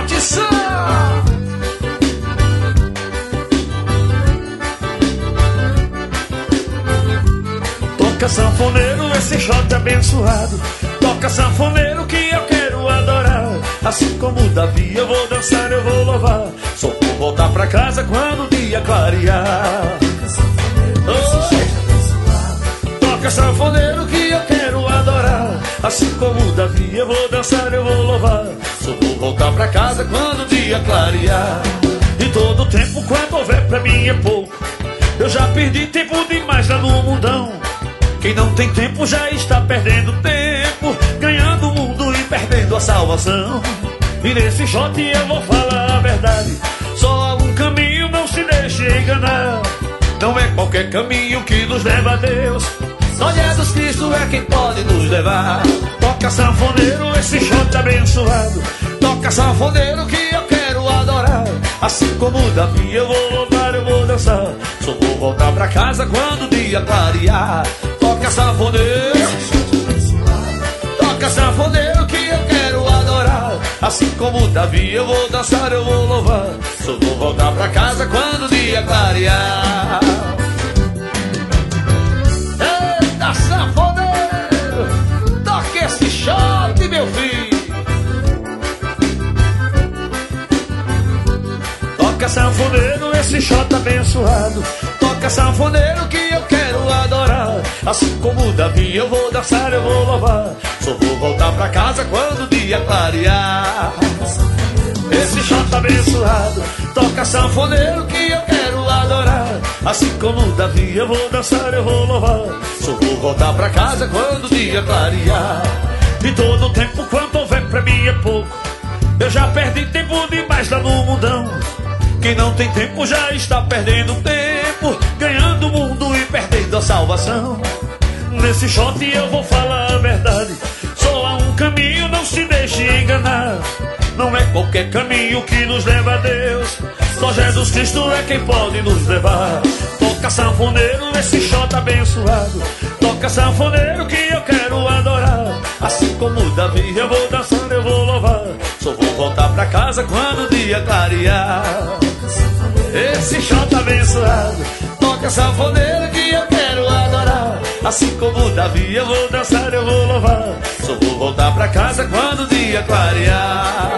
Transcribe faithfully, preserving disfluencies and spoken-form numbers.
Bote som. Toca sanfoneiro, esse shot abençoado. Toca sanfoneiro que eu quero adorar. Assim como Davi eu vou dançar, eu vou louvar. Só vou voltar pra casa quando o dia clarear. Oh, toca sanfoneiro que eu quero adorar. Assim como Davi eu vou dançar, eu vou louvar. Só vou voltar pra casa quando o dia clarear. E todo tempo quando houver pra mim é pouco. Eu já perdi tempo demais lá no mundão. Quem não tem tempo já está perdendo tempo, ganhando o mundo e perdendo a salvação. E nesse shot eu vou falar a verdade. Só há um caminho, não se deixe enganar. Não é qualquer caminho que nos leva a Deus. Só Jesus Cristo é quem pode nos levar. Toca sanfoneiro, esse shot abençoado. Toca sanfoneiro que eu quero adorar. Assim como Davi eu vou louvar, eu vou dançar. Só vou voltar pra casa quando o dia clarear. Toca sanfoneiro, toca sanfoneiro que eu quero adorar. Assim como Davi eu vou dançar, eu vou louvar. Só vou voltar pra casa quando o dia clarear. Eita sanfoneiro, toca esse shot, meu filho. Toca sanfoneiro, esse shot abençoado. Toca sanfoneiro que eu quero adorar. Assim como Davi eu vou dançar, eu vou louvar. Só vou voltar pra casa quando o dia clarear. Esse shot abençoado. Toca sanfoneiro que eu quero adorar. Assim como Davi eu vou dançar, eu vou louvar. Só vou voltar pra casa quando o dia clarear. E todo o tempo quanto houver pra mim é pouco. Eu já perdi tempo demais lá no mundão. Quem não tem tempo já está perdendo tempo, ganhando o mundo e perdendo a salvação. Nesse shot eu vou falar a verdade. Só há um caminho, não se deixe enganar. Não é qualquer caminho que nos leva a Deus. Só Jesus Cristo é quem pode nos levar. Toca sanfoneiro, esse shot abençoado. Toca sanfoneiro que eu quero adorar. Assim como Davi eu vou dançar, eu vou louvar. Só vou voltar pra casa quando o dia clarear. Esse shot abençoado. Toca sanfoneiro que eu quero adorar. Assim como Davi eu vou dançar, eu vou louvar. Só vou voltar pra casa quando o dia clarear.